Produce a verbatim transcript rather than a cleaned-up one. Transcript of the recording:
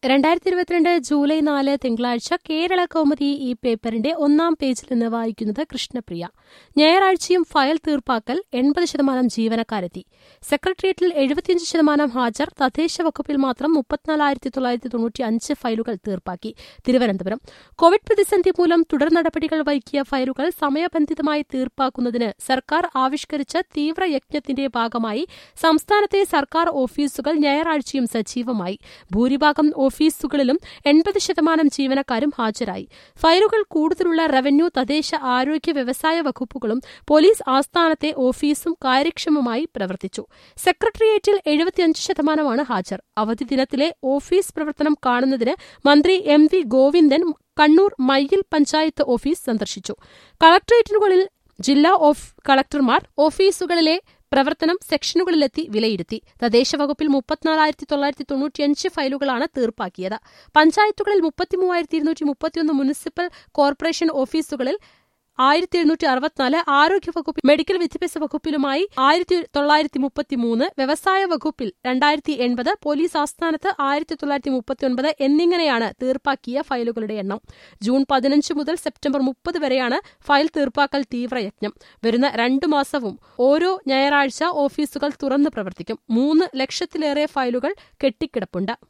രണ്ടായിരത്തി ഇരുപത്തിരണ്ട് ജൂലൈ നാല് തിങ്കളാഴ്ച കേരള കൗമുദി ഈ പേപ്പറിന്റെ ഒന്നാം പേജിൽ നിന്ന് വായിക്കുന്നത് കൃഷ്ണപ്രിയ. ഞായറാഴ്ചയും ഫയൽ തീർപ്പാക്കൽ എൺപത് ശതമാനം ജീവനക്കാരെത്തി. സെക്രട്ടേറിയറ്റിൽ എഴുപത്തിയഞ്ച് ശതമാനം ഹാജർ. തദ്ദേശ വകുപ്പിൽ മാത്രം മുപ്പത്തിനാലായിരത്തി തൊള്ളായിരത്തി തൊണ്ണൂറ്റി അഞ്ച് ഫയലുകൾ തീർപ്പാക്കി. തിരുവനന്തപുരം കോവിഡ് പ്രതിസന്ധി മൂലം തുടർ നടപടികൾ വൈകിയ ഫയലുകൾ സമയബന്ധിതമായി തീർപ്പാക്കുന്നതിന് സർക്കാർ ആവിഷ്കരിച്ച തീവ്രയജ്ഞത്തിന്റെ ഭാഗമായി സംസ്ഥാനത്തെ സർക്കാർ ഓഫീസുകൾ ഞായറാഴ്ചയും സജീവമായി. ഭൂരിഭാഗം ഓഫീസുകളിലും എൺപത് ശതമാനം ജീവനക്കാരും ഹാജരായി. ഫയലുകൾ കൂടുതലുള്ള റവന്യൂ, തദ്ദേശ, ആരോഗ്യ, വ്യവസായ വകുപ്പുകളും പോലീസ് ആസ്ഥാനത്തെ ഓഫീസും കാര്യക്ഷമമായി പ്രവർത്തിച്ചു. സെക്രട്ടേറിയറ്റിൽ എഴുപത്തിയഞ്ച് ശതമാനമാണ് ഹാജർ. അവധി ദിനത്തിലെ ഓഫീസ് പ്രവർത്തനം കാണുന്നതിന് മന്ത്രി M V Govindan Kannur Mayyil panchayat office സന്ദർശിച്ചു. കളക്ടറേറ്റിനുള്ളിൽ ജില്ലാ ഓഫ് കളക്ടർമാർ ഓഫീസുകളിലെ പ്രവർത്തനം സെക്ഷനുകളിലെത്തി വിലയിരുത്തി. തദ്ദേശ വകുപ്പിൽ മുപ്പത്തിനാലായിരത്തി തൊള്ളായിരത്തി തൊണ്ണൂറ്റിയഞ്ച് ഫയലുകളാണ് തീർപ്പാക്കിയത്. പഞ്ചായത്തുകളിൽ മുപ്പത്തിമൂവായിരത്തി ഇരുന്നൂറ്റി മുപ്പത്തിയൊന്ന്, മുനിസിപ്പൽ കോർപ്പറേഷൻ ഓഫീസുകളിൽ ആയിരത്തി എഴുന്നൂറ്റി അറുപത്തിനാല്, ആരോഗ്യ വകുപ്പിൽ മെഡിക്കൽ വിദ്യാഭ്യാസ വകുപ്പിലുമായി ആയിരത്തി തൊള്ളായിരത്തി മുപ്പത്തിമൂന്ന്, വ്യവസായ വകുപ്പിൽ രണ്ടായിരത്തി എൺപത്, പോലീസ് ആസ്ഥാനത്ത് ആയിരത്തി തൊള്ളായിരത്തി മുപ്പത്തിയൊൻപത് എന്നിങ്ങനെയാണ് തീർപ്പാക്കിയ ഫയലുകളുടെ എണ്ണം. ജൂൺ പതിനഞ്ച് മുതൽ സെപ്റ്റംബർ മുപ്പത് വരെയാണ് ഫയൽ തീർപ്പാക്കൽ തീവ്രയജ്ഞം. വരുന്ന രണ്ടു മാസവും ഓരോ ഞായറാഴ്ച ഓഫീസുകൾ തുറന്നു പ്രവർത്തിക്കും. മൂന്ന് ലക്ഷത്തിലേറെ ഫയലുകൾ കെട്ടിക്കിടപ്പുണ്ട്.